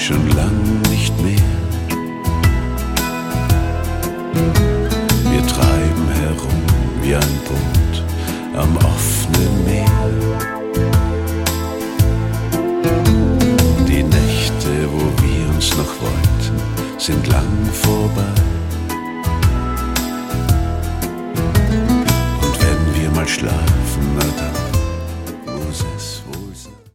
schon lang nicht mehr. Wir treiben herum wie ein Boot am offenen Meer. Die Nächte, wo wir uns noch wollten, sind lang vorbei.